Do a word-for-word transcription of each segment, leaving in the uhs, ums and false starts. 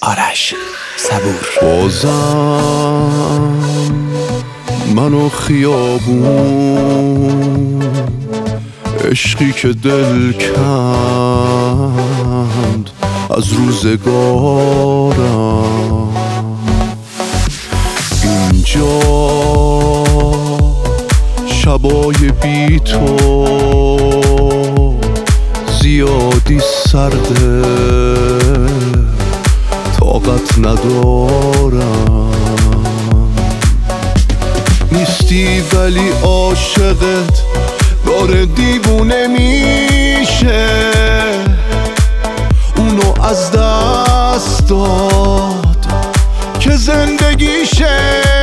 آرش صبور. بازم منو خیابون، عشقی که دل کند از روزگارم. اینجا شبای بی تو زیادی سرده، طاقت ندارم. نیستی ولی عاشقت داره دیوونه میشه، اونو از دست داد که زندگیشه.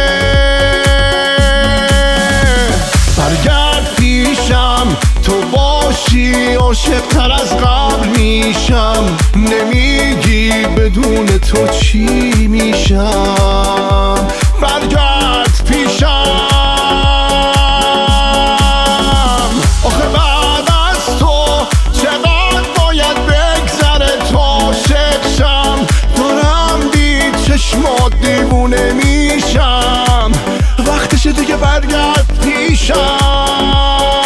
برگرد پیشم تو باشی، عاشق‌تر از قبل میشم. نمیگی بدون تو چی میشم. برگرد پیشم، آخه بعد از تو چقدر باید بگذره تا عاشق شم. دارم دید چشمات دیوونه میشم، وقتشه دیگه برگرد پیشم.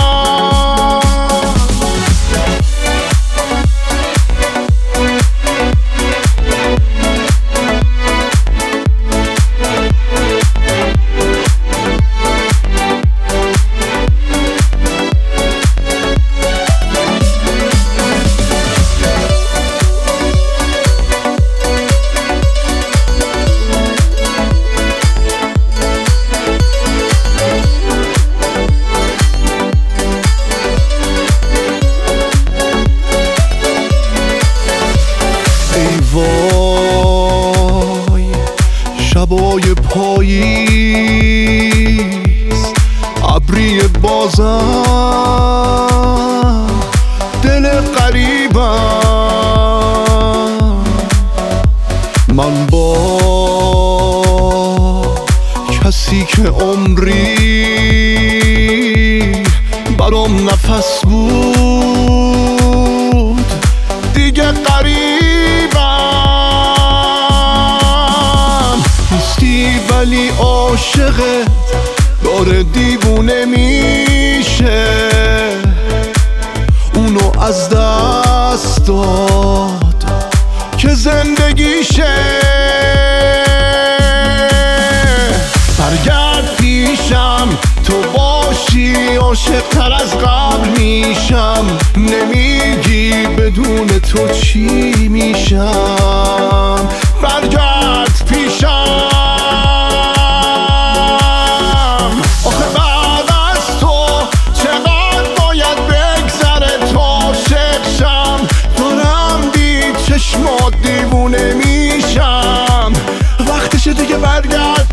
وای شبای پاییز، ابری بازم، دل غریبم. من با کسی که عمری برام نفس بود دیگه قریبم. نیستی ولی عاشقت داره دیوونه میشه، اونو از دست داد که زندگیشه. برگرد پیشم تو باشی، عاشق‌تر از قبل میشم. نمیگی بدون تو چی میشم. برگرد پیشم، آخه بعد از تو چقدر باید بگذره تا عاشق شم. دارم دید چشمات دیوونه میشم، وقتشه دیگه برگرد